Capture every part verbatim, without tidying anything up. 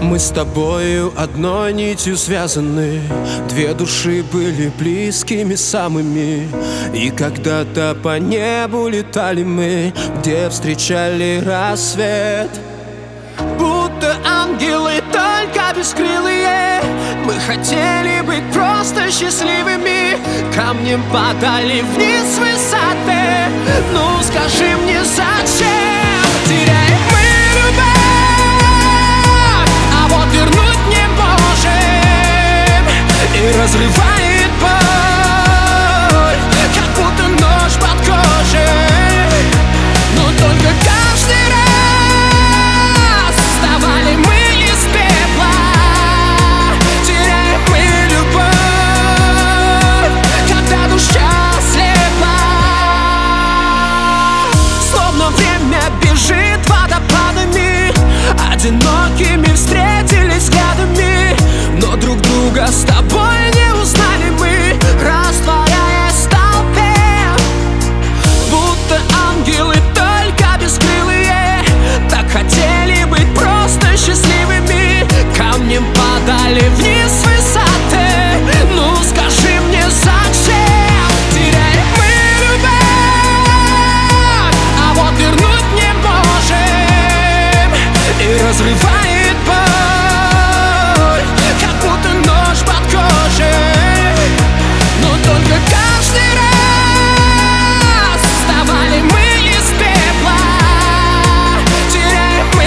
Мы с тобою одной нитью связаны, две души были близкими самыми. И когда-то по небу летали мы, где встречали рассвет. Будто ангелы, только бескрылые, мы хотели быть просто счастливыми. Камнем падали вниз с высоты. Ну скажи мне, зачем теряем мы любовь, а вот вернуть не можем, и разрывает боль, как будто нож под кожей. Но только каждый раз вставали мы из пепла. Теряем мы любовь, когда душа слепла. Словно время бежит водопадами, одинокими встретились взглядами, но друг друга с тобой не узнали мы, растворяясь в толпе. Будто ангелы, только бескрылые, так хотели быть просто счастливыми. Камнем падали вниз с высоты. Ну скажи мне, зачем теряем мы любовь, а вот вернуть не можем, и разрывает боль, как будто нож под кожей. Но только каждый раз вставали мы из пепла. Теряем мы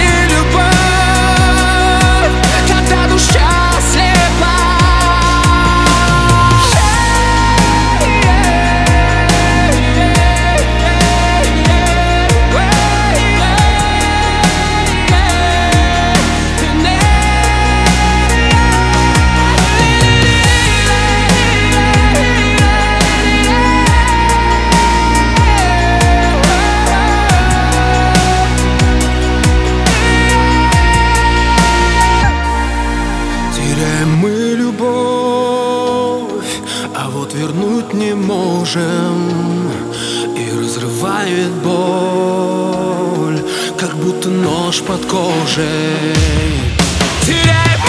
любовь, когда душа слепла. Теряем мы любовь, а вот вернуть не можем, и разрывает боль, как будто нож под кожей. Теряем